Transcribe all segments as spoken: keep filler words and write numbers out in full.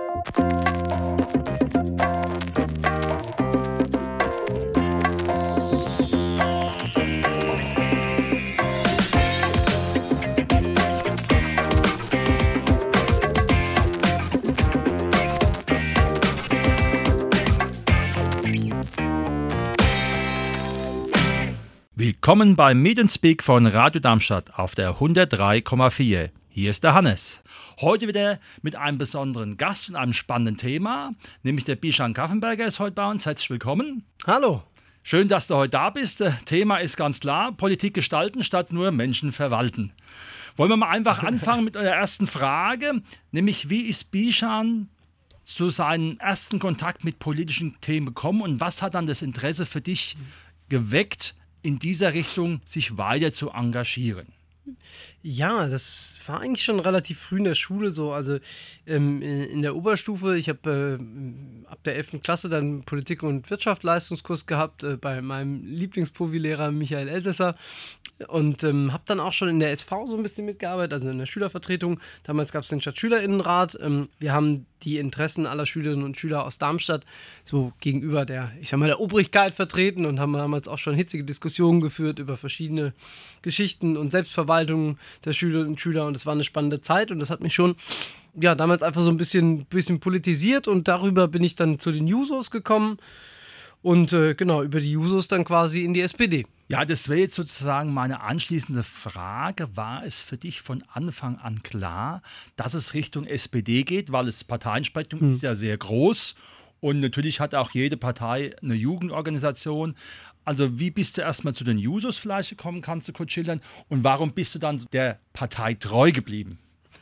Willkommen beim Meet and Speak von Radio Darmstadt auf der hundertdrei Komma vier. Hier ist der Hannes. Heute wieder mit einem besonderen Gast und einem spannenden Thema, nämlich der Bishan Kaffenberger ist heute bei uns. Herzlich willkommen. Hallo. Schön, dass du heute da bist. Das Thema ist ganz klar, Politik gestalten statt nur Menschen verwalten. Wollen wir mal einfach anfangen mit eurer ersten Frage, nämlich wie ist Bishan zu seinem ersten Kontakt mit politischen Themen gekommen und was hat dann das Interesse für dich geweckt, in dieser Richtung sich weiter zu engagieren? Ja, das war eigentlich schon relativ früh in der Schule so, also ähm, in der Oberstufe, ich habe äh, ab der elften Klasse dann Politik- und Wirtschaftsleistungskurs gehabt äh, bei meinem Lieblingsprofi-Lehrer Michael Elsässer und ähm, habe dann auch schon in der S V so ein bisschen mitgearbeitet, also in der Schülervertretung. Damals gab es den Stadtschülerinnenrat. Ähm, wir haben die Interessen aller Schülerinnen und Schüler aus Darmstadt so gegenüber der, ich sag mal, der Obrigkeit vertreten und haben damals auch schon hitzige Diskussionen geführt über verschiedene Geschichten und Selbstverwaltung der Schülerinnen und Schüler und es war eine spannende Zeit und das hat mich schon, ja, damals einfach so ein bisschen, bisschen politisiert und darüber bin ich dann zu den Jusos gekommen und äh, genau, über die Jusos dann quasi in die S P D. Ja, das wäre jetzt sozusagen meine anschließende Frage. War es für dich von Anfang an klar, dass es Richtung S P D geht? Weil das Parteienspektrum mhm. ist ja sehr groß und natürlich hat auch jede Partei eine Jugendorganisation. Also wie bist du erstmal zu den Jusos vielleicht gekommen, kannst du kurz schildern? Und warum bist du dann der Partei treu geblieben?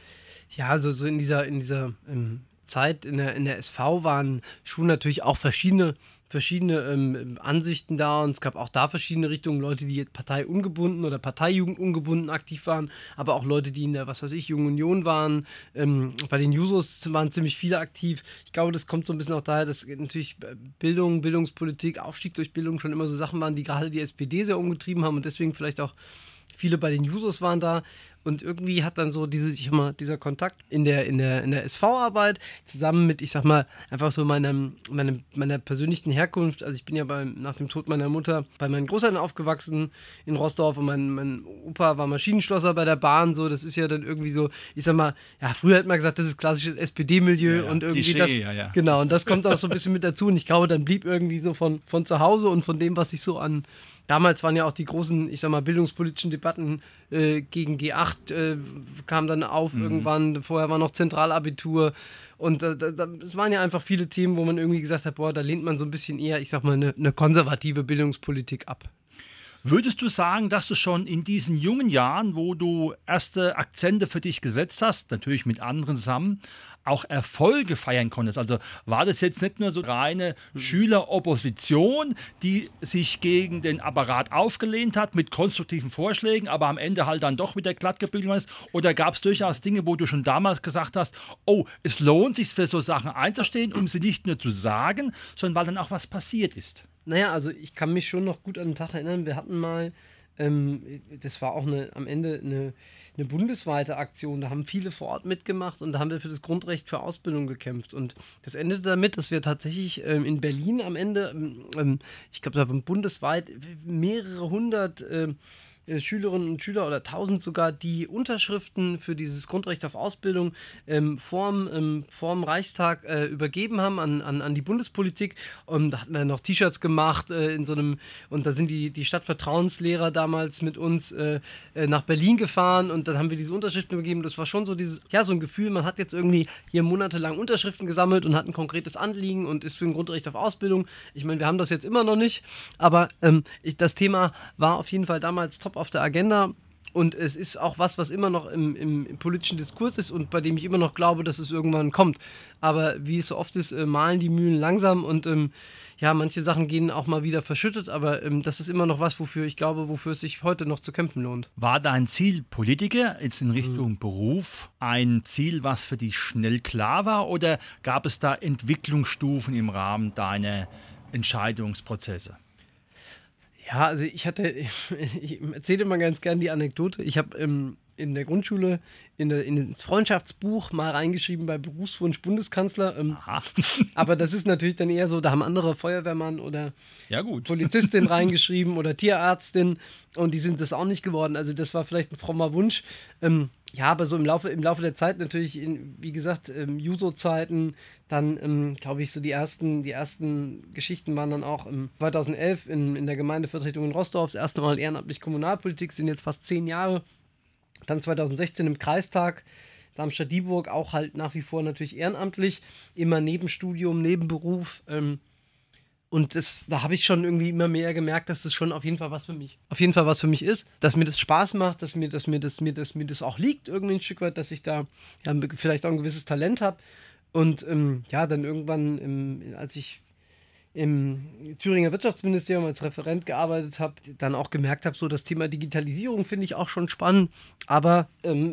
Ja, also so in dieser, in dieser ähm, Zeit in der, in der S V waren schon natürlich auch verschiedene verschiedene ähm, Ansichten da und es gab auch da verschiedene Richtungen, Leute, die jetzt parteiungebunden oder parteijugendungebunden aktiv waren, aber auch Leute, die in der, was weiß ich, Jungen Union waren. Ähm, bei den Jusos waren ziemlich viele aktiv. Ich glaube, das kommt so ein bisschen auch daher, dass natürlich Bildung, Bildungspolitik, Aufstieg durch Bildung schon immer so Sachen waren, die gerade die S P D sehr umgetrieben haben und deswegen vielleicht auch viele bei den Jusos waren da. Und irgendwie hat dann so diese, ich sag mal, dieser Kontakt in der, in der, in der S V-Arbeit zusammen mit, ich sag mal, einfach so meinem, meinem, meiner persönlichen Herkunft. Also ich bin ja beim, nach dem Tod meiner Mutter bei meinen Großeltern aufgewachsen in Roßdorf und mein, mein Opa war Maschinenschlosser bei der Bahn. So, das ist ja dann irgendwie so, ich sag mal, ja, früher hat man gesagt, das ist klassisches S P D-Milieu ja, ja. und irgendwie Klischee, das, ja, ja. Genau, und das kommt auch so ein bisschen mit dazu. Und ich glaube, dann blieb irgendwie so von, von zu Hause und von dem, was ich so an, damals waren ja auch die großen, ich sag mal, bildungspolitischen Debatten äh, gegen G acht äh, kam dann auf mhm. irgendwann. Vorher war noch Zentralabitur und äh, da, es waren ja einfach viele Themen, wo man irgendwie gesagt hat, boah, da lehnt man so ein bisschen eher, ich sag mal, eine, eine konservative Bildungspolitik ab. Würdest du sagen, dass du schon in diesen jungen Jahren, wo du erste Akzente für dich gesetzt hast, natürlich mit anderen zusammen, auch Erfolge feiern konntest? Also war das jetzt nicht nur so reine Schüleropposition, die sich gegen den Apparat aufgelehnt hat mit konstruktiven Vorschlägen, aber am Ende halt dann doch wieder glatt gebügelt ist? Oder gab es durchaus Dinge, wo du schon damals gesagt hast, oh, es lohnt sich für so Sachen einzustehen, um sie nicht nur zu sagen, sondern weil dann auch was passiert ist? Naja, also ich kann mich schon noch gut an den Tag erinnern, wir hatten mal, ähm, das war auch eine, am Ende eine, eine bundesweite Aktion, da haben viele vor Ort mitgemacht und da haben wir für das Grundrecht für Ausbildung gekämpft und das endete damit, dass wir tatsächlich ähm, in Berlin am Ende, ähm, ich glaube, da waren bundesweit mehrere hundert ähm, Schülerinnen und Schüler oder tausend sogar, die Unterschriften für dieses Grundrecht auf Ausbildung ähm, vorm, ähm, vorm Reichstag äh, übergeben haben an, an, an die Bundespolitik. Und da hatten wir noch T-Shirts gemacht äh, in so einem, und da sind die, die Stadtvertrauenslehrer damals mit uns äh, nach Berlin gefahren und dann haben wir diese Unterschriften übergeben. Das war schon so dieses, ja, so ein Gefühl, man hat jetzt irgendwie hier monatelang Unterschriften gesammelt und hat ein konkretes Anliegen und ist für ein Grundrecht auf Ausbildung. Ich meine, wir haben das jetzt immer noch nicht, aber ähm, ich, das Thema war auf jeden Fall damals top auf der Agenda und es ist auch was, was immer noch im, im, im politischen Diskurs ist und bei dem ich immer noch glaube, dass es irgendwann kommt. Aber wie es so oft ist, äh, malen die Mühlen langsam und ähm, ja, manche Sachen gehen auch mal wieder verschüttet, aber ähm, das ist immer noch was, wofür ich glaube, wofür es sich heute noch zu kämpfen lohnt. War dein Ziel Politiker jetzt in Richtung mhm. Beruf ein Ziel, was für dich schnell klar war oder gab es da Entwicklungsstufen im Rahmen deiner Entscheidungsprozesse? Ja, also ich hatte, ich erzähle immer ganz gern die Anekdote. Ich habe ähm, in der Grundschule in, der, in ins Freundschaftsbuch mal reingeschrieben bei Berufswunsch Bundeskanzler. Ähm, aber das ist natürlich dann eher so, da haben andere Feuerwehrmann oder ja, gut. Polizistin reingeschrieben oder Tierärztin und die sind das auch nicht geworden. Also das war vielleicht ein frommer Wunsch. Ähm, ja, aber so im Laufe, im Laufe der Zeit natürlich, in, wie gesagt, ähm, Juso-Zeiten, dann ähm, glaube ich so die ersten, die ersten Geschichten waren dann auch im zweitausendelf in, in der Gemeindevertretung in Roßdorf, das erste Mal ehrenamtlich Kommunalpolitik, sind jetzt fast zehn Jahre. Dann zweitausendsechzehn im Kreistag Darmstadt-Dieburg, auch halt nach wie vor natürlich ehrenamtlich, immer Nebenstudium, Nebenberuf. Ähm, und das, da habe ich schon irgendwie immer mehr gemerkt, dass das schon auf jeden Fall was für mich, auf jeden Fall was für mich ist, dass mir das Spaß macht, dass mir, dass mir, das, mir, das, mir das auch liegt irgendwie ein Stück weit, dass ich da ja, vielleicht auch ein gewisses Talent habe. Und ähm, ja, dann irgendwann, im, als ich im Thüringer Wirtschaftsministerium als Referent gearbeitet habe, dann auch gemerkt habe, so das Thema Digitalisierung finde ich auch schon spannend, aber ähm,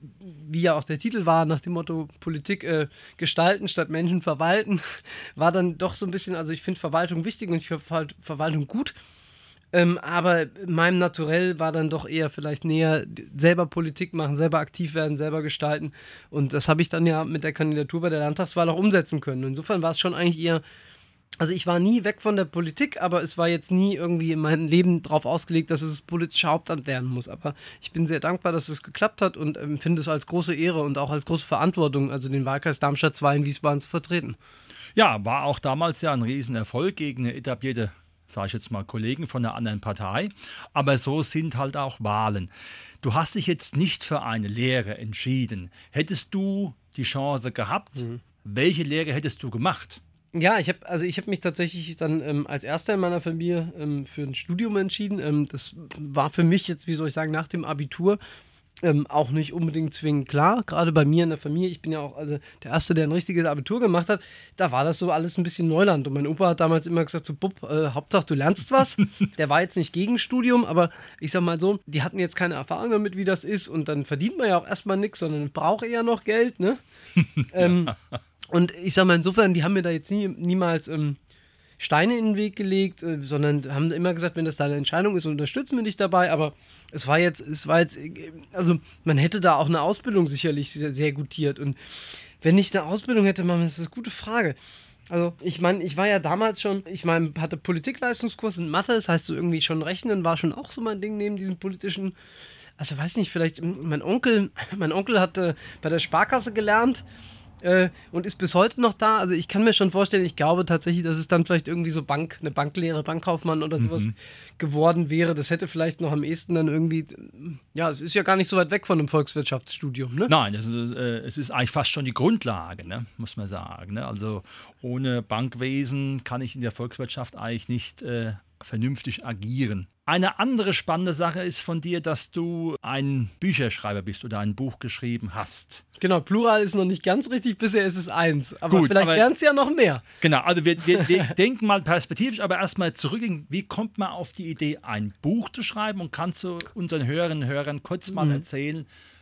wie ja auch der Titel war, nach dem Motto Politik äh, gestalten statt Menschen verwalten, war dann doch so ein bisschen, also ich finde Verwaltung wichtig und ich finde Ver- Verwaltung gut, ähm, aber meinem Naturell war dann doch eher vielleicht näher selber Politik machen, selber aktiv werden, selber gestalten und das habe ich dann ja mit der Kandidatur bei der Landtagswahl auch umsetzen können. Insofern war es schon eigentlich eher. Also ich war nie weg von der Politik, aber es war jetzt nie irgendwie in meinem Leben darauf ausgelegt, dass es das politische Hauptamt werden muss. Aber ich bin sehr dankbar, dass es geklappt hat und empfinde es als große Ehre und auch als große Verantwortung, also den Wahlkreis Darmstadt zwei in Wiesbaden zu vertreten. Ja, war auch damals ja ein Riesenerfolg gegen eine etablierte, sage ich jetzt mal, Kollegen von einer anderen Partei. Aber so sind halt auch Wahlen. Du hast dich jetzt nicht für eine Lehre entschieden. Hättest du die Chance gehabt, mhm. welche Lehre hättest du gemacht? Ja, ich habe also ich habe mich tatsächlich dann ähm, als Erster in meiner Familie ähm, für ein Studium entschieden. Ähm, das war für mich jetzt, wie soll ich sagen, nach dem Abitur ähm, auch nicht unbedingt zwingend klar. Gerade bei mir in der Familie, ich bin ja auch also der Erste, der ein richtiges Abitur gemacht hat, da war das so alles ein bisschen Neuland. Und mein Opa hat damals immer gesagt, so Bub, äh, Hauptsache du lernst was. Der war jetzt nicht gegen Studium, aber ich sag mal so, die hatten jetzt keine Erfahrung damit, wie das ist. Und dann verdient man ja auch erstmal nichts, sondern braucht eher noch Geld, ne? ähm, Und ich sag mal, insofern, die haben mir da jetzt nie, niemals ähm, Steine in den Weg gelegt, äh, sondern haben immer gesagt, wenn das deine Entscheidung ist, unterstützen wir dich dabei. Aber es war jetzt, es war jetzt, also man hätte da auch eine Ausbildung sicherlich sehr, sehr gutiert. Und wenn ich eine Ausbildung hätte, Mann, das ist eine gute Frage. Also ich meine, ich war ja damals schon, ich meine, hatte Politikleistungskurs in Mathe, das heißt so irgendwie schon Rechnen war schon auch so mein Ding neben diesem politischen, also weiß nicht, vielleicht mein Onkel, mein Onkel hat äh, bei der Sparkasse gelernt, Äh, und ist bis heute noch da. Also ich kann mir schon vorstellen, ich glaube tatsächlich, dass es dann vielleicht irgendwie so Bank, eine Banklehre, Bankkaufmann oder sowas mhm. geworden wäre. Das hätte vielleicht noch am ehesten dann irgendwie, ja, es ist ja gar nicht so weit weg von einem Volkswirtschaftsstudium, ne? Nein, das ist, äh, es ist eigentlich fast schon die Grundlage, ne? Muss man sagen. Ne? Also ohne Bankwesen kann ich in der Volkswirtschaft eigentlich nicht äh, vernünftig agieren. Eine andere spannende Sache ist von dir, dass du ein Bücherschreiber bist oder ein Buch geschrieben hast. Genau, Plural ist noch nicht ganz richtig, bisher ist es eins. Aber Gut, vielleicht wären es ja noch mehr. Genau, also wir, wir, wir denken mal perspektivisch, aber erstmal zurück. Wie kommt man auf die Idee, ein Buch zu schreiben? Und kannst du unseren Hörerinnen und Hörern kurz mal mhm. erzählen,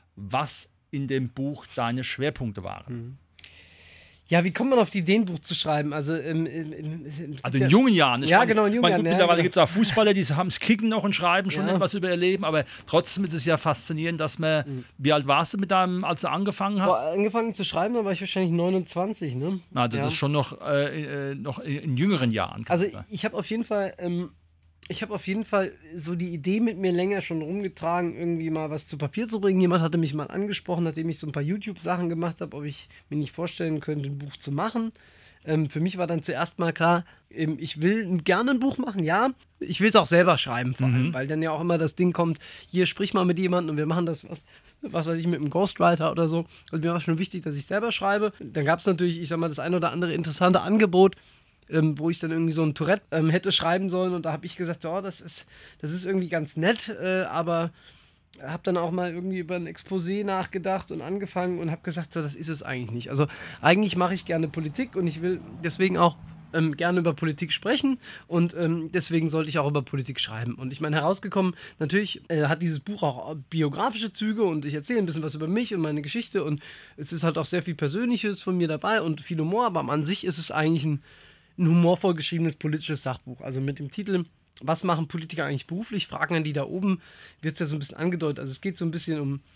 was in dem Buch deine Schwerpunkte waren? Mhm. Ja, wie kommt man auf die Idee, ein Buch zu schreiben? Also, ähm, ähm, also in jungen Jahren. Ja, meine, genau, in jungen meine, Jahren. Gut, ja, mittlerweile genau. gibt es auch Fußballer, die haben es kicken noch und schreiben schon ja. etwas über ihr Leben, aber trotzdem ist es ja faszinierend, dass man, mhm. wie alt warst du mit deinem, als du angefangen hast? Boah, angefangen zu schreiben, da war ich wahrscheinlich neunundzwanzig, ne? Na, das ja. ist schon noch, äh, noch in jüngeren Jahren. Also ich habe auf jeden Fall... Ähm, Ich habe auf jeden Fall so die Idee mit mir länger schon rumgetragen, irgendwie mal was zu Papier zu bringen. Jemand hatte mich mal angesprochen, nachdem ich so ein paar YouTube-Sachen gemacht habe, ob ich mir nicht vorstellen könnte, ein Buch zu machen. Ähm, für mich war dann zuerst mal klar, ähm, ich will gerne ein Buch machen, ja. Ich will es auch selber schreiben vor allem, mhm. weil dann ja auch immer das Ding kommt, hier sprich mal mit jemandem und wir machen das, was, was weiß ich, mit einem Ghostwriter oder so. Also mir war schon wichtig, dass ich selber schreibe. Dann gab es natürlich, ich sag mal, das ein oder andere interessante Angebot, Ähm, wo ich dann irgendwie so ein Tourette ähm, hätte schreiben sollen und da habe ich gesagt, oh, das ist, das ist irgendwie ganz nett, äh, aber habe dann auch mal irgendwie über ein Exposé nachgedacht und angefangen und habe gesagt, so, das ist es eigentlich nicht. Also eigentlich mache ich gerne Politik und ich will deswegen auch ähm, gerne über Politik sprechen und ähm, deswegen sollte ich auch über Politik schreiben. Und ich meine, herausgekommen, natürlich äh, hat dieses Buch auch biografische Züge und ich erzähle ein bisschen was über mich und meine Geschichte und es ist halt auch sehr viel Persönliches von mir dabei und viel Humor, aber an sich ist es eigentlich ein ein humorvoll geschriebenes politisches Sachbuch. Also mit dem Titel Was machen Politiker eigentlich beruflich? Fragen an die da oben wird es ja so ein bisschen angedeutet. Also es geht so ein bisschen um,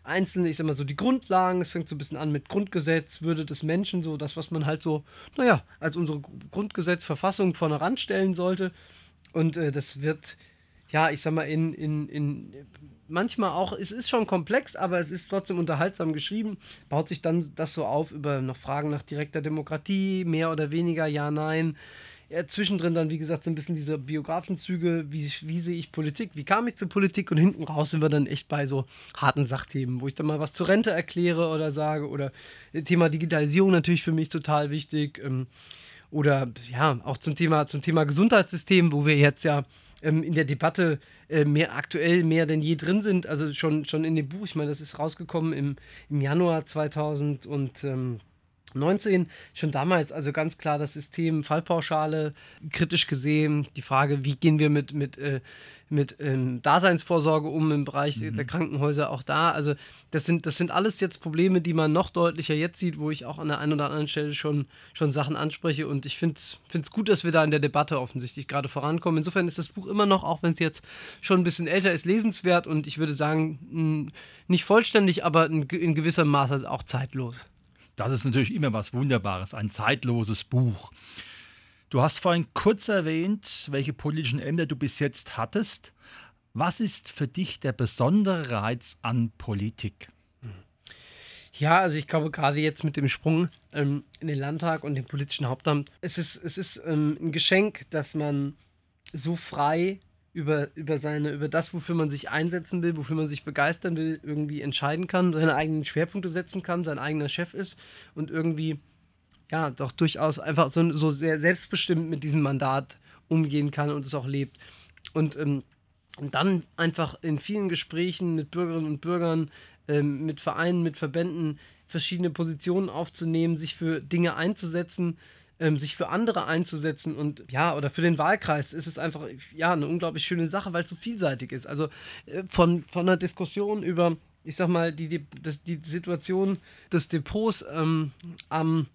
einzelne, ich sag mal so, die Grundlagen, es fängt so ein bisschen an mit Grundgesetz, Würde des Menschen, so das, was man halt so, naja, als unsere Grundgesetz, Verfassung vorne ranstellen sollte. Und äh, das wird, ja, ich sag mal, in, in, in manchmal auch, es ist schon komplex, aber es ist trotzdem unterhaltsam geschrieben, baut sich dann das so auf über noch Fragen nach direkter Demokratie, mehr oder weniger, ja, nein. Ja, zwischendrin dann, wie gesagt, so ein bisschen diese biografischen Züge, wie, wie sehe ich Politik, wie kam ich zur Politik, und hinten raus sind wir dann echt bei so harten Sachthemen, wo ich dann mal was zur Rente erkläre oder sage, oder Thema Digitalisierung natürlich für mich total wichtig, ähm, oder ja, auch zum Thema, zum Thema Gesundheitssystem, wo wir jetzt ja ähm, in der Debatte äh, mehr aktuell mehr denn je drin sind, also schon, schon in dem Buch, ich meine, das ist rausgekommen im, im Januar zweitausend und ähm, neunzehn, schon damals, also ganz klar das System Fallpauschale kritisch gesehen, die Frage, wie gehen wir mit, mit, äh, mit ähm, Daseinsvorsorge um im Bereich mhm. der Krankenhäuser auch da, also das sind, das sind alles jetzt Probleme, die man noch deutlicher jetzt sieht, wo ich auch an der einen oder anderen Stelle schon, schon Sachen anspreche, und ich finde es gut, dass wir da in der Debatte offensichtlich gerade vorankommen. Insofern ist das Buch immer noch, auch wenn es jetzt schon ein bisschen älter ist, lesenswert, und ich würde sagen, mh, nicht vollständig, aber in, in gewissem Maße auch zeitlos. Das ist natürlich immer was Wunderbares, ein zeitloses Buch. Du hast vorhin kurz erwähnt, welche politischen Ämter du bis jetzt hattest. Was ist für dich der besondere Reiz an Politik? Ja, also ich glaube, gerade jetzt mit dem Sprung ähm, in den Landtag und dem politischen Hauptamt, es ist, es ist ähm, ein Geschenk, dass man so frei über, über, seine, über das, wofür man sich einsetzen will, wofür man sich begeistern will, irgendwie entscheiden kann, seine eigenen Schwerpunkte setzen kann, sein eigener Chef ist und irgendwie, ja, doch durchaus einfach so, so sehr selbstbestimmt mit diesem Mandat umgehen kann und es auch lebt. Und, ähm, und dann einfach in vielen Gesprächen mit Bürgerinnen und Bürgern, ähm, mit Vereinen, mit Verbänden verschiedene Positionen aufzunehmen, sich für Dinge einzusetzen, Ähm, sich für andere einzusetzen, und ja, oder für den Wahlkreis ist es einfach, ja, eine unglaublich schöne Sache, weil es so vielseitig ist. Also äh, von, von einer Diskussion über, ich sag mal, die, die, das, die Situation des Depots ähm, am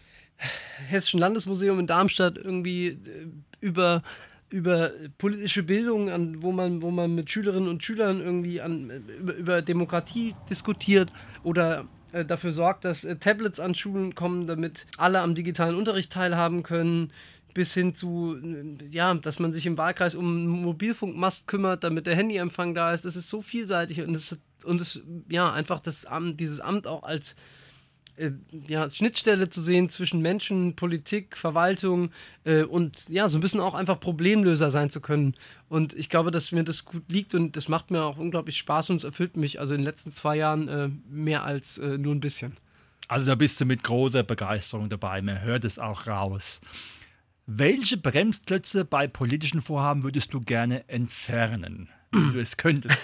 Hessischen Landesmuseum in Darmstadt irgendwie äh, über über politische Bildung, an, wo man, wo man mit Schülerinnen und Schülern irgendwie an, über, über Demokratie diskutiert, oder dafür sorgt, dass äh, Tablets an Schulen kommen, damit alle am digitalen Unterricht teilhaben können, bis hin zu, äh, ja, dass man sich im Wahlkreis um einen Mobilfunkmast kümmert, damit der Handyempfang da ist. Das ist so vielseitig, und es, und es ja, einfach das Amt, dieses Amt auch als äh, ja, Schnittstelle zu sehen zwischen Menschen, Politik, Verwaltung äh, und ja, so ein bisschen auch einfach Problemlöser sein zu können. Und ich glaube, dass mir das gut liegt, und das macht mir auch unglaublich Spaß, und es erfüllt mich also in den letzten zwei Jahren äh, mehr als äh, nur ein bisschen. Also da bist du mit großer Begeisterung dabei, man hört es auch raus. Welche Bremsklötze bei politischen Vorhaben würdest du gerne entfernen, wenn du es könntest?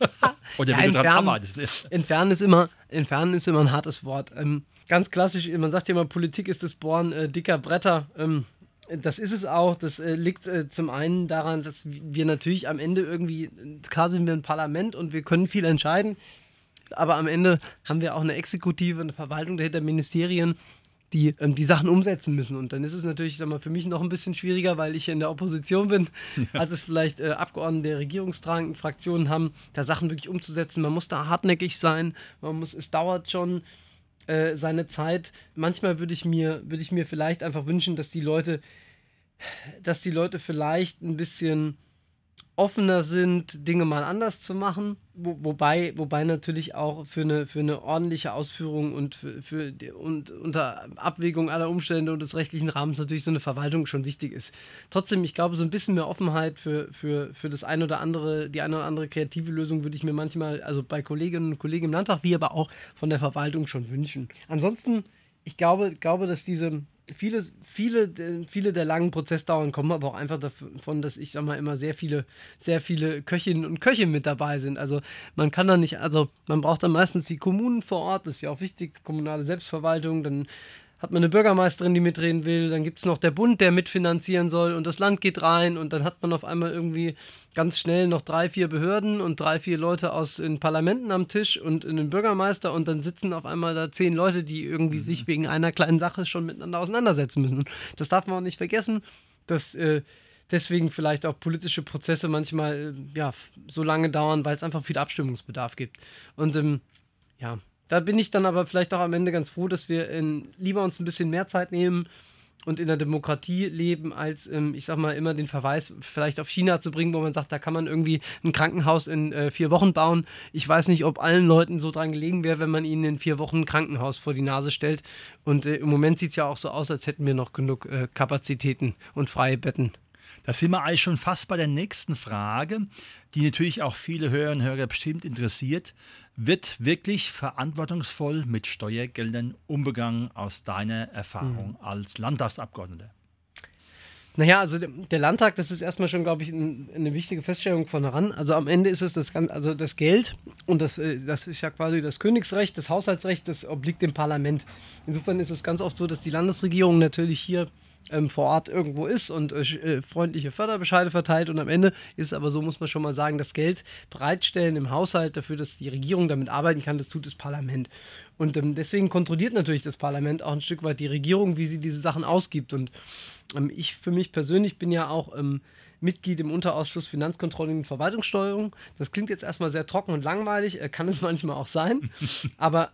Oder ja, wenn du entfernen, dran arbeitest? Entfernen ist immer, entfernen ist immer ein hartes Wort. Ähm, ganz klassisch, man sagt ja immer, Politik ist das Bohren äh, dicker Bretter. Ähm, das ist es auch. Das äh, liegt äh, zum einen daran, dass wir natürlich am Ende irgendwie, klar sind wir ein Parlament und wir können viel entscheiden, aber am Ende haben wir auch eine Exekutive, eine Verwaltung dahinter, Ministerien, die ähm, die Sachen umsetzen müssen. Und dann ist es natürlich, sag mal, für mich noch ein bisschen schwieriger, weil ich in der Opposition bin, ja. als es vielleicht äh, Abgeordnete der regierungstragenden Fraktionen haben, da Sachen wirklich umzusetzen. Man muss da hartnäckig sein, man muss, es dauert schon äh, seine Zeit. Manchmal würde ich mir, würde ich mir vielleicht einfach wünschen, dass die Leute, dass die Leute vielleicht ein bisschen offener sind, Dinge mal anders zu machen, Wo, wobei, wobei natürlich auch für eine, für eine ordentliche Ausführung und, für, für die, und unter Abwägung aller Umstände und des rechtlichen Rahmens natürlich so eine Verwaltung schon wichtig ist. Trotzdem, ich glaube, so ein bisschen mehr Offenheit für, für, für das eine oder andere, die eine oder andere kreative Lösung würde ich mir manchmal, also bei Kolleginnen und Kollegen im Landtag, wie aber auch von der Verwaltung schon wünschen. Ansonsten, ich glaube, glaube dass diese Viele, viele, viele der langen Prozessdauern kommen aber auch einfach davon, dass ich sag mal immer sehr viele, sehr viele Köchinnen und Köche mit dabei sind. Also man kann da nicht, also man braucht dann meistens die Kommunen vor Ort, das ist ja auch wichtig, kommunale Selbstverwaltung, dann hat man eine Bürgermeisterin, die mitreden will, dann gibt es noch der Bund, der mitfinanzieren soll, und das Land geht rein, und dann hat man auf einmal irgendwie ganz schnell noch drei, vier Behörden und drei, vier Leute aus den Parlamenten am Tisch und einen Bürgermeister, und dann sitzen auf einmal da zehn Leute, die irgendwie mhm. sich wegen einer kleinen Sache schon miteinander auseinandersetzen müssen. Und das darf man auch nicht vergessen, dass äh, deswegen vielleicht auch politische Prozesse manchmal äh, ja, so lange dauern, weil es einfach viel Abstimmungsbedarf gibt. Und ähm, ja, da bin ich dann aber vielleicht auch am Ende ganz froh, dass wir in, lieber uns ein bisschen mehr Zeit nehmen und in der Demokratie leben, als, ähm, ich sag mal, immer den Verweis vielleicht auf China zu bringen, wo man sagt, da kann man irgendwie ein Krankenhaus in äh, vier Wochen bauen. Ich weiß nicht, ob allen Leuten so dran gelegen wäre, wenn man ihnen in vier Wochen ein Krankenhaus vor die Nase stellt. Und äh, im Moment sieht es ja auch so aus, als hätten wir noch genug äh, Kapazitäten und freie Betten. Da sind wir eigentlich schon fast bei der nächsten Frage, die natürlich auch viele Hörerinnen und Hörer bestimmt interessiert. Wird wirklich verantwortungsvoll mit Steuergeldern umgegangen aus deiner Erfahrung mhm. als Landtagsabgeordneter? Naja, also der Landtag, das ist erstmal schon, glaube ich, ein, eine wichtige Feststellung von heran. Also am Ende ist es das, also das Geld und das, das ist ja quasi das Königsrecht, das Haushaltsrecht, das obliegt dem Parlament. Insofern ist es ganz oft so, dass die Landesregierung natürlich hier ähm, vor Ort irgendwo ist und äh, freundliche Förderbescheide verteilt und am Ende ist es aber so, muss man schon mal sagen, das Geld bereitstellen im Haushalt dafür, dass die Regierung damit arbeiten kann, das tut das Parlament. Und ähm, deswegen kontrolliert natürlich das Parlament auch ein Stück weit die Regierung, wie sie diese Sachen ausgibt. Und ähm, ich für mich persönlich bin ja auch ähm, Mitglied im Unterausschuss Finanzcontrolling und Verwaltungssteuerung. Das klingt jetzt erstmal sehr trocken und langweilig, äh, kann es manchmal auch sein. Aber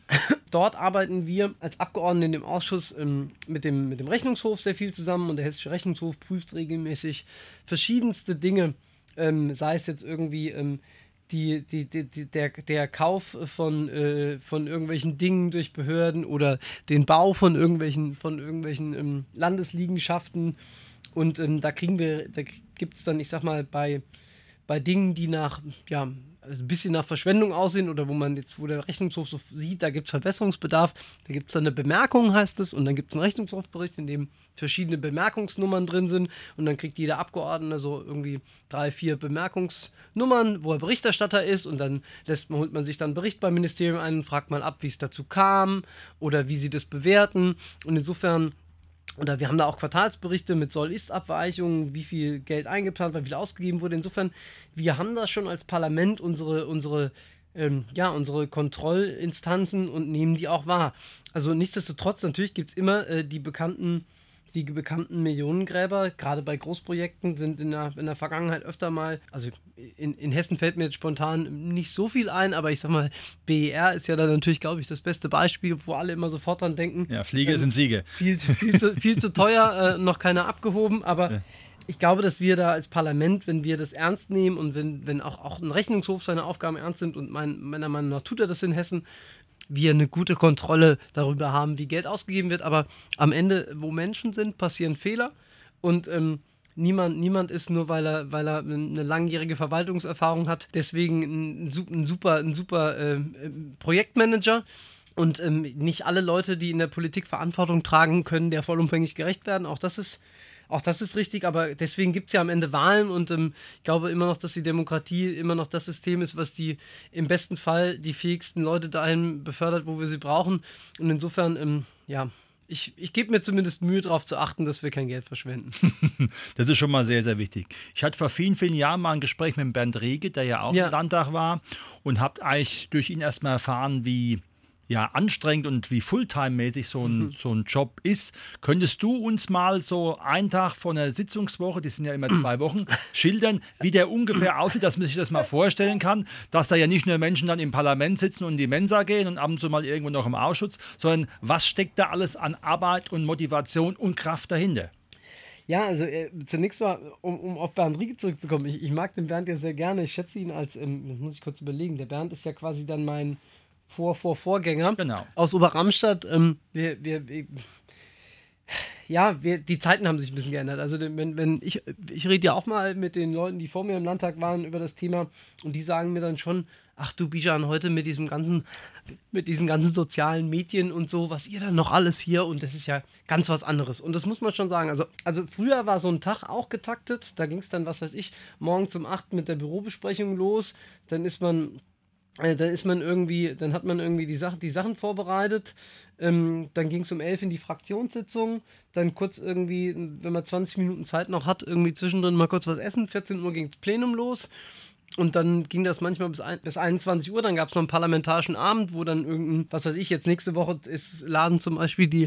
dort arbeiten wir als Abgeordnete in dem Ausschuss ähm, mit, dem, mit dem Rechnungshof sehr viel zusammen und der Hessische Rechnungshof prüft regelmäßig verschiedenste Dinge, ähm, sei es jetzt irgendwie ähm, Die, die, die, die, der, der Kauf von, äh, von irgendwelchen Dingen durch Behörden oder den Bau von irgendwelchen, von irgendwelchen ähm, Landesliegenschaften. Und ähm, da kriegen wir, da gibt es dann, ich sag mal, bei, bei Dingen, die nach, ja, also ein bisschen nach Verschwendung aussehen oder wo man jetzt, wo der Rechnungshof so sieht, da gibt es Verbesserungsbedarf, da gibt es dann eine Bemerkung, heißt es, und dann gibt es einen Rechnungshofbericht, in dem verschiedene Bemerkungsnummern drin sind und dann kriegt jeder Abgeordnete so irgendwie drei, vier Bemerkungsnummern, wo er Berichterstatter ist und dann lässt man, holt man sich dann einen Bericht beim Ministerium ein und fragt mal ab, wie es dazu kam oder wie sie das bewerten und insofern. Oder wir haben da auch Quartalsberichte mit Soll-Ist-Abweichungen, wie viel Geld eingeplant war, wie viel ausgegeben wurde. Insofern, wir haben da schon als Parlament unsere, unsere, ähm, ja, unsere Kontrollinstanzen und nehmen die auch wahr. Also nichtsdestotrotz, natürlich gibt es immer äh, die bekannten Die bekannten Millionengräber, gerade bei Großprojekten, sind in der, in der Vergangenheit öfter mal, also in, in Hessen fällt mir jetzt spontan nicht so viel ein, aber ich sag mal, B E R ist ja dann natürlich, glaube ich, das beste Beispiel, wo alle immer sofort dran denken. Ja, Fliege ähm, sind Siege. Viel, viel, zu, viel zu teuer, äh, noch keiner abgehoben, aber ja. Ich glaube, dass wir da als Parlament, wenn wir das ernst nehmen und wenn, wenn auch, auch ein Rechnungshof seine Aufgaben ernst nimmt und mein, meiner Meinung nach tut er das in Hessen, wir eine gute Kontrolle darüber haben, wie Geld ausgegeben wird. Aber am Ende, wo Menschen sind, passieren Fehler. Und ähm, niemand, niemand ist nur, weil er, weil er eine langjährige Verwaltungserfahrung hat, deswegen ein, ein super, ein super äh, Projektmanager. Und ähm, nicht alle Leute, die in der Politik Verantwortung tragen, können der vollumfänglich gerecht werden. Auch das ist Auch das ist richtig, aber deswegen gibt es ja am Ende Wahlen und ähm, ich glaube immer noch, dass die Demokratie immer noch das System ist, was die im besten Fall die fähigsten Leute dahin befördert, wo wir sie brauchen. Und insofern, ähm, ja, ich, ich gebe mir zumindest Mühe, darauf zu achten, dass wir kein Geld verschwenden. Das ist schon mal sehr, sehr wichtig. Ich hatte vor vielen, vielen Jahren mal ein Gespräch mit Bernd Rege, der ja auch ja. im Landtag war und habe eigentlich durch ihn erstmal erfahren, wie ja, anstrengend und wie Fulltime-mäßig so ein, mhm. so ein Job ist. Könntest du uns mal so einen Tag von der Sitzungswoche, die sind ja immer zwei Wochen, schildern, wie der ungefähr aussieht, dass man sich das mal vorstellen kann, dass da ja nicht nur Menschen dann im Parlament sitzen und in die Mensa gehen und ab und zu mal irgendwo noch im Ausschuss, sondern was steckt da alles an Arbeit und Motivation und Kraft dahinter? Ja, also äh, zunächst mal, um, um auf Bernd Rege zurückzukommen, ich, ich mag den Bernd ja sehr gerne, ich schätze ihn als, ähm, das muss ich kurz überlegen, der Bernd ist ja quasi dann mein Vor, Vor, Vorgänger genau. aus Oberramstadt. Ähm, wir, wir, wir, ja, wir, die Zeiten haben sich ein bisschen geändert. Also wenn, wenn ich, ich rede ja auch mal mit den Leuten, die vor mir im Landtag waren, über das Thema und die sagen mir dann schon, ach du Bijan, heute mit diesem ganzen, mit diesen ganzen sozialen Medien und so, was ihr dann noch alles hier und das ist ja ganz was anderes. Und das muss man schon sagen. Also, also früher war so ein Tag auch getaktet, da ging es dann, was weiß ich, morgens um acht mit der Bürobesprechung los, dann ist man Äh, dann ist man irgendwie, dann hat man irgendwie die, Sach- die Sachen vorbereitet, ähm, dann ging es um elf in die Fraktionssitzung, dann kurz irgendwie, wenn man zwanzig Minuten Zeit noch hat, irgendwie zwischendrin mal kurz was essen, vierzehn Uhr ging das Plenum los und dann ging das manchmal bis, ein, bis einundzwanzig Uhr, dann gab es noch einen parlamentarischen Abend, wo dann irgendein, was weiß ich, jetzt nächste Woche ist Laden zum Beispiel die,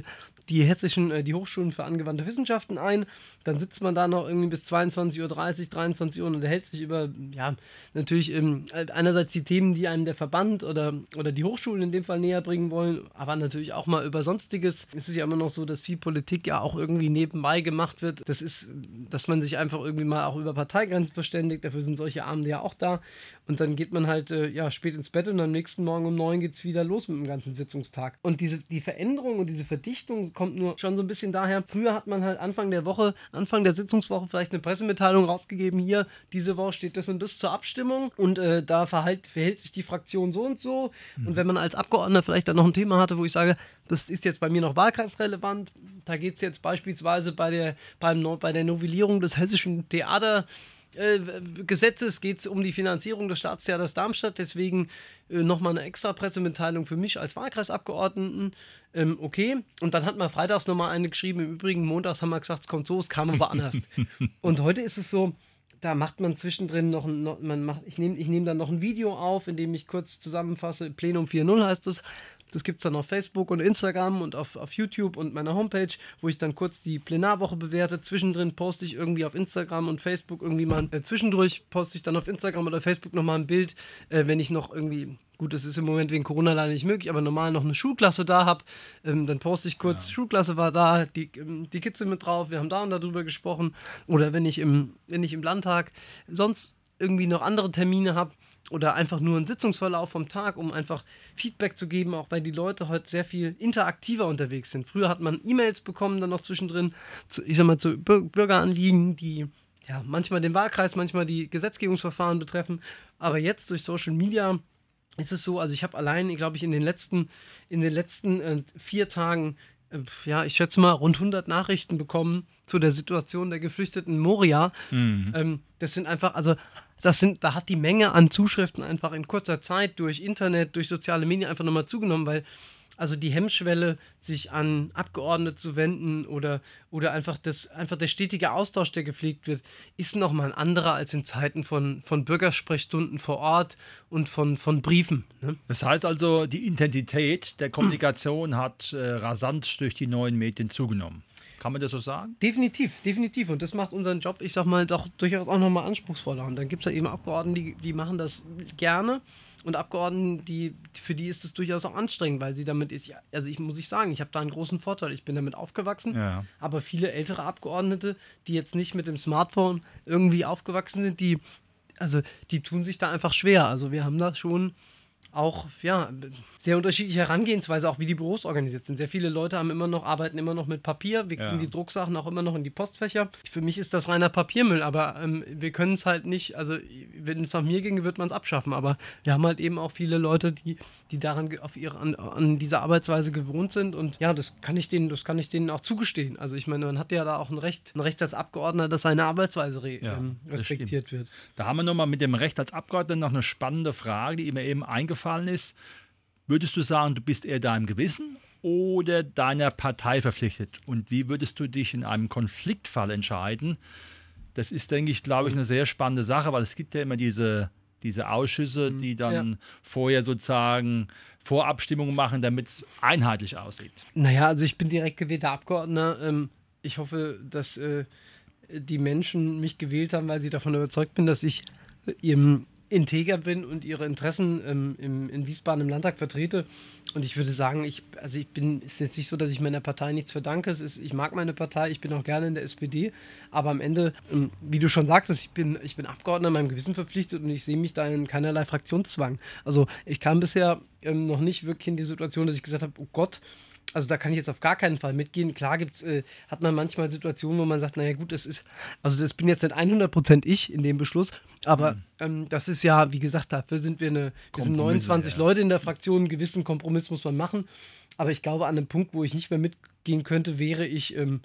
die hessischen, äh, die Hochschulen für angewandte Wissenschaften ein. Dann sitzt man da noch irgendwie bis zweiundzwanzig Uhr dreißig, dreiundzwanzig Uhr und unterhält sich über, ja, natürlich ähm, einerseits die Themen, die einem der Verband oder, oder die Hochschulen in dem Fall näher bringen wollen, aber natürlich auch mal über Sonstiges. Es ist ja immer noch so, dass viel Politik ja auch irgendwie nebenbei gemacht wird. Das ist, dass man sich einfach irgendwie mal auch über Parteigrenzen verständigt. Dafür sind solche Abende ja auch da. Und dann geht man halt äh, ja, spät ins Bett und am nächsten Morgen um neun geht es wieder los mit dem ganzen Sitzungstag. Und diese, die Veränderung und diese Verdichtung kommt nur schon so ein bisschen daher. Früher hat man halt Anfang der Woche, Anfang der Sitzungswoche vielleicht eine Pressemitteilung rausgegeben, hier, diese Woche steht das und das zur Abstimmung und äh, da verhält, verhält sich die Fraktion so und so. Mhm. Und wenn man als Abgeordneter vielleicht dann noch ein Thema hatte, wo ich sage, das ist jetzt bei mir noch wahlkreisrelevant, da geht es jetzt beispielsweise bei der, beim, bei der Novellierung des hessischen Theater Äh, Gesetzes geht es um die Finanzierung des Staatstheaters Darmstadt, deswegen äh, nochmal eine extra Pressemitteilung für mich als Wahlkreisabgeordneten. Ähm, okay, und dann hat man freitags nochmal eine geschrieben, im Übrigen montags haben wir gesagt, es kommt so, es kam aber anders. Und heute ist es so, da macht man zwischendrin noch ein, noch, man macht, ich nehme ich nehm dann noch ein Video auf, in dem ich kurz zusammenfasse, Plenum vier null heißt es. Das gibt es dann auf Facebook und Instagram und auf, auf YouTube und meiner Homepage, wo ich dann kurz die Plenarwoche bewerte. Zwischendrin poste ich irgendwie auf Instagram und Facebook irgendwie mal, äh, zwischendurch poste ich dann auf Instagram oder Facebook nochmal ein Bild, äh, wenn ich noch irgendwie, gut, das ist im Moment wegen Corona leider nicht möglich, aber normal noch eine Schulklasse da habe, ähm, dann poste ich kurz, ja. Schulklasse war da, die, ähm, die Kids sind mit drauf, wir haben da und darüber gesprochen. Oder wenn ich im, wenn ich im Landtag sonst irgendwie noch andere Termine habe, oder einfach nur einen Sitzungsverlauf vom Tag, um einfach Feedback zu geben, auch weil die Leute heute sehr viel interaktiver unterwegs sind. Früher hat man E-Mails bekommen, dann noch zwischendrin, zu, ich sag mal, zu Bürgeranliegen, die ja manchmal den Wahlkreis, manchmal die Gesetzgebungsverfahren betreffen. Aber jetzt durch Social Media ist es so, also ich habe allein, glaube ich, in den letzten, in den letzten äh, vier Tagen, äh, ja, ich schätze mal, rund hundert Nachrichten bekommen zu der Situation der Geflüchteten in Moria. Mhm. Ähm, das sind einfach, also Das sind, da hat die Menge an Zuschriften einfach in kurzer Zeit durch Internet, durch soziale Medien einfach nochmal zugenommen, weil also die Hemmschwelle, sich an Abgeordnete zu wenden oder, oder einfach, das, einfach der stetige Austausch, der gepflegt wird, ist nochmal ein anderer als in Zeiten von, von Bürgersprechstunden vor Ort und von, von Briefen. Ne? Das heißt also, die Intensität der Kommunikation hat äh, rasant durch die neuen Medien zugenommen. Kann man das so sagen? Definitiv, definitiv. Und das macht unseren Job, ich sag mal, doch durchaus auch nochmal anspruchsvoller. Und dann gibt es ja eben Abgeordnete, die, die machen das gerne. Und Abgeordneten, die, für die ist es durchaus auch anstrengend, weil sie damit ist, also ich muss ich sagen, ich habe da einen großen Vorteil. Ich bin damit aufgewachsen, ja. Aber viele ältere Abgeordnete, die jetzt nicht mit dem Smartphone irgendwie aufgewachsen sind, die, also die tun sich da einfach schwer. Also wir haben da schon auch, ja, sehr unterschiedliche Herangehensweise, auch wie die Büros organisiert sind. Sehr viele Leute haben immer noch, arbeiten immer noch mit Papier. Wir kriegen ja. die Drucksachen auch immer noch in die Postfächer. Für mich ist das reiner Papiermüll, aber ähm, wir können es halt nicht, also wenn es nach mir ginge, wird man es abschaffen. Aber wir haben halt eben auch viele Leute, die, die daran auf ihre, an, an diese Arbeitsweise gewohnt sind. Und ja, das kann ich denen, das kann ich denen auch zugestehen. Also ich meine, man hat ja da auch ein Recht, ein Recht als Abgeordneter, dass seine Arbeitsweise re- ja, ähm, respektiert wird. Da haben wir nochmal mit dem Recht als Abgeordneter noch eine spannende Frage, die mir eben eingefallen ist. Würdest du sagen, du bist eher deinem Gewissen oder deiner Partei verpflichtet? Und wie würdest du dich in einem Konfliktfall entscheiden? Das ist, denke ich, glaube ich, eine sehr spannende Sache, weil es gibt ja immer diese, diese Ausschüsse, die dann ja. vorher sozusagen Vorabstimmungen machen, damit es einheitlich aussieht. Naja, also ich bin direkt gewählter Abgeordneter. Ähm, ich hoffe, dass äh, die Menschen mich gewählt haben, weil sie davon überzeugt bin, dass ich ihrem integer bin und ihre Interessen ähm, im, in Wiesbaden im Landtag vertrete. Und ich würde sagen, ich, also ich bin, es ist jetzt nicht so, dass ich meiner Partei nichts verdanke. Es ist, ich mag meine Partei, ich bin auch gerne in der S P D, aber am Ende, ähm, wie du schon sagtest, ich bin, ich bin Abgeordneter meinem Gewissen verpflichtet und ich sehe mich da in keinerlei Fraktionszwang. Also ich kam bisher ähm, noch nicht wirklich in die Situation, dass ich gesagt habe, oh Gott, also da kann ich jetzt auf gar keinen Fall mitgehen. Klar gibt's, äh, hat man manchmal Situationen, wo man sagt, naja gut, das ist, also das bin jetzt nicht hundert Prozent ich in dem Beschluss, aber mhm. ähm, das ist ja, wie gesagt, dafür sind wir eine, wir sind neunundzwanzig ja. Leute in der Fraktion, einen gewissen Kompromiss muss man machen, aber ich glaube, an einem Punkt, wo ich nicht mehr mitgehen könnte, wäre ich, ähm,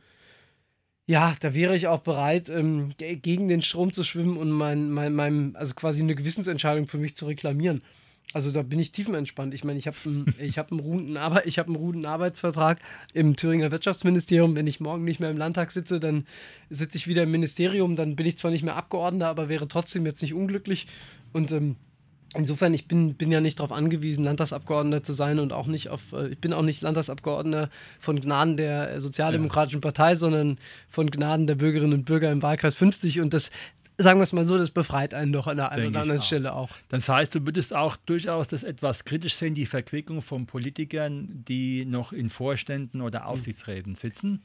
ja, da wäre ich auch bereit, ähm, gegen den Strom zu schwimmen und mein, mein, mein, also quasi eine Gewissensentscheidung für mich zu reklamieren. Also da bin ich tiefenentspannt. Ich meine, ich habe einen, ich hab einen, ruhenden Arbe- ich hab einen ruhenden Arbeitsvertrag im Thüringer Wirtschaftsministerium. Wenn ich morgen nicht mehr im Landtag sitze, dann sitze ich wieder im Ministerium. Dann bin ich zwar nicht mehr Abgeordneter, aber wäre trotzdem jetzt nicht unglücklich. Und ähm, insofern, ich bin, bin ja nicht darauf angewiesen, Landtagsabgeordneter zu sein und auch nicht auf, äh, ich bin auch nicht Landtagsabgeordneter von Gnaden der äh, Sozialdemokratischen Partei, sondern von Gnaden der Bürgerinnen und Bürger im Wahlkreis fünfzig und das, sagen wir es mal so, das befreit einen doch an der einen Denke oder anderen ich auch. Stelle auch. Das heißt, du würdest auch durchaus das etwas kritisch sehen, die Verquickung von Politikern, die noch in Vorständen oder Aufsichtsräten sitzen?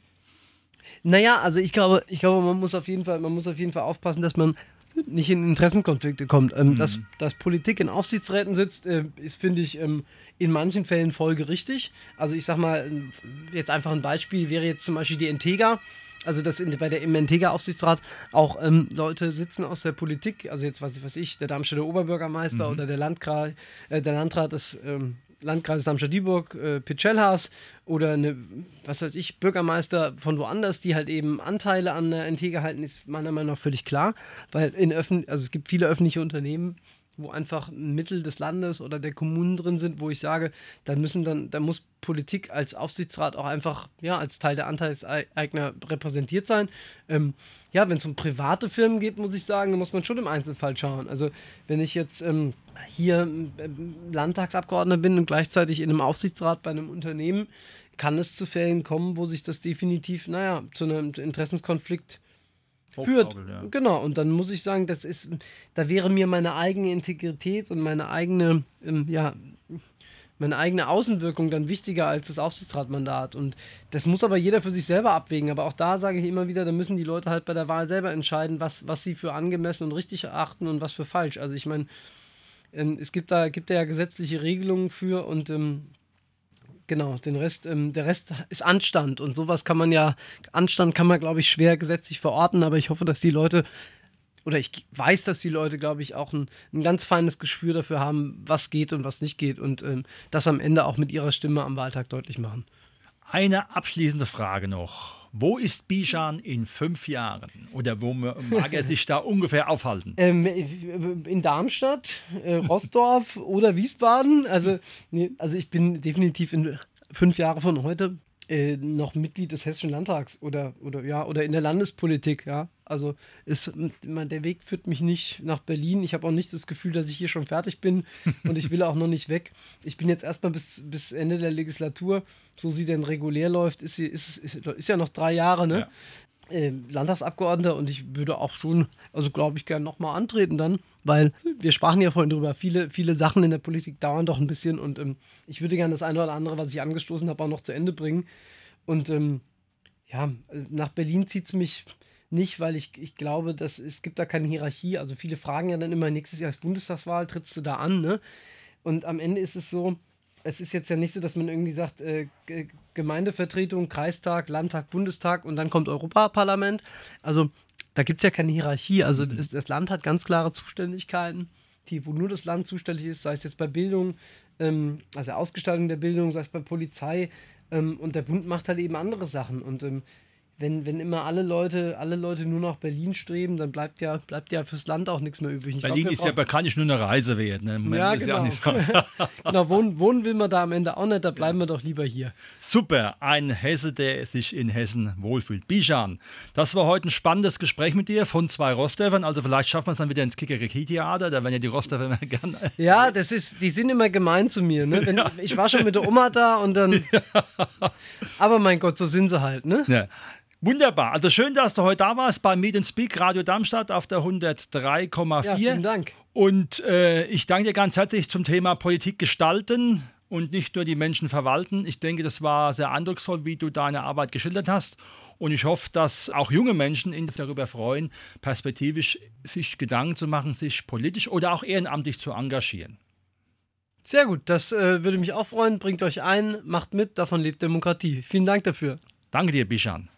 Naja, also ich glaube, ich glaube, man muss auf jeden Fall, man muss auf jeden Fall aufpassen, dass man nicht in Interessenkonflikte kommt. Ähm, Mhm. dass, dass Politik in Aufsichtsräten sitzt, äh, ist, finde ich, ähm, in manchen Fällen folgerichtig. Also ich sag mal, ähm, jetzt einfach ein Beispiel wäre jetzt zum Beispiel die Entega. Also dass in, bei der im Entega-Aufsichtsrat auch ähm, Leute sitzen aus der Politik, also jetzt weiß ich, was ich, der Darmstädter Oberbürgermeister oder der Landkreis, äh, der Landrat des ähm, Landkreises Darmstadt-Dieburg, äh, Pitschellhaus oder eine, was weiß ich, Bürgermeister von woanders, die halt eben Anteile an der Entega halten, ist meiner Meinung nach völlig klar, weil in öffn- also es gibt viele öffentliche Unternehmen, wo einfach Mittel des Landes oder der Kommunen drin sind, wo ich sage, da müssen dann, da muss Politik als Aufsichtsrat auch einfach, ja, als Teil der Anteilseigner repräsentiert sein. Ähm, ja, wenn es um private Firmen geht, muss ich sagen, da muss man schon im Einzelfall schauen. Also wenn ich jetzt ähm, hier ähm, Landtagsabgeordneter bin und gleichzeitig in einem Aufsichtsrat bei einem Unternehmen, kann es zu Fällen kommen, wo sich das definitiv, naja, zu einem Interessenskonflikt führt. Hochschaukelt, ja. Genau, und dann muss ich sagen, das ist, da wäre mir meine eigene Integrität und meine eigene, ähm, ja, meine eigene Außenwirkung dann wichtiger als das Aufsichtsratmandat. Und das muss aber jeder für sich selber abwägen. Aber auch da sage ich immer wieder, da müssen die Leute halt bei der Wahl selber entscheiden, was, was sie für angemessen und richtig erachten und was für falsch. Also ich meine, ähm, es gibt da, gibt da ja gesetzliche Regelungen für und ähm, genau, den Rest, ähm, der Rest ist Anstand und sowas kann man ja, Anstand kann man, glaube ich, schwer gesetzlich verorten, aber ich hoffe, dass die Leute, oder ich weiß, dass die Leute, glaube ich, auch ein, ein ganz feines Gespür dafür haben, was geht und was nicht geht und ähm, das am Ende auch mit ihrer Stimme am Wahltag deutlich machen. Eine abschließende Frage noch. Wo ist Bijan in fünf Jahren? Oder wo mag er sich da ungefähr aufhalten? Ähm, in Darmstadt, äh, Rossdorf oder Wiesbaden. Also, nee, also ich bin definitiv in fünf Jahren von heute äh, noch Mitglied des Hessischen Landtags oder, oder, ja, oder in der Landespolitik. Ja. Also ist, man, der Weg führt mich nicht nach Berlin. Ich habe auch nicht das Gefühl, dass ich hier schon fertig bin und ich will auch noch nicht weg. Ich bin jetzt erstmal bis, bis Ende der Legislatur, so sie denn regulär läuft, ist, sie, ist, ist, ist ja noch drei Jahre, ne? Ja. Äh, Landtagsabgeordneter und ich würde auch schon, also glaube ich, gerne nochmal antreten dann, weil wir sprachen ja vorhin drüber, viele, viele Sachen in der Politik dauern doch ein bisschen und ähm, ich würde gerne das eine oder andere, was ich angestoßen habe, auch noch zu Ende bringen. Und ähm, ja, nach Berlin zieht es mich nicht, weil ich, ich glaube, dass es gibt da keine Hierarchie. Also viele fragen ja dann immer, nächstes Jahr ist Bundestagswahl, trittst du da an, ne? Und am Ende ist es so, es ist jetzt ja nicht so, dass man irgendwie sagt, äh, G- Gemeindevertretung, Kreistag, Landtag, Bundestag und dann kommt Europaparlament. Also da gibt es ja keine Hierarchie. Also Mhm. das, das Land hat ganz klare Zuständigkeiten, die, wo nur das Land zuständig ist, sei es jetzt bei Bildung, ähm, also Ausgestaltung der Bildung, sei es bei Polizei. Ähm, und der Bund macht halt eben andere Sachen. Und ähm, wenn, wenn immer alle Leute, alle Leute nur nach Berlin streben, dann bleibt ja, bleibt ja fürs Land auch nichts mehr übrig. Ich Berlin glaub, wir ist ja brauchen- bekanntlich nur eine Reise wert. Ne? Im Moment Ja, ist ja genau. auch nicht so. genau, wohnen, wohnen will man da am Ende auch nicht, da bleiben wir doch lieber hier. Super, ein Hesse, der sich in Hessen wohlfühlt. Bijan, das war heute ein spannendes Gespräch mit dir von zwei Rossdörfern. Also vielleicht schaffen wir es dann wieder ins Kikeriki-Theater, da werden ja die Rossdörfer immer gern. Ja, das ist, die sind immer gemein zu mir. Ne? Wenn, Ich war schon mit der Oma da und dann. Aber mein Gott, so sind sie halt, ne? Ja. Wunderbar. Also schön, dass du heute da warst bei Meet and Speak Radio Darmstadt auf der hundertdrei Komma vier. Ja, vielen Dank. Und äh, ich danke dir ganz herzlich zum Thema Politik gestalten und nicht nur die Menschen verwalten. Ich denke, das war sehr eindrucksvoll, wie du deine Arbeit geschildert hast. Und ich hoffe, dass auch junge Menschen sich darüber freuen, perspektivisch sich Gedanken zu machen, sich politisch oder auch ehrenamtlich zu engagieren. Sehr gut, das äh, würde mich auch freuen. Bringt euch ein, macht mit, davon lebt Demokratie. Vielen Dank dafür. Danke dir, Bijan.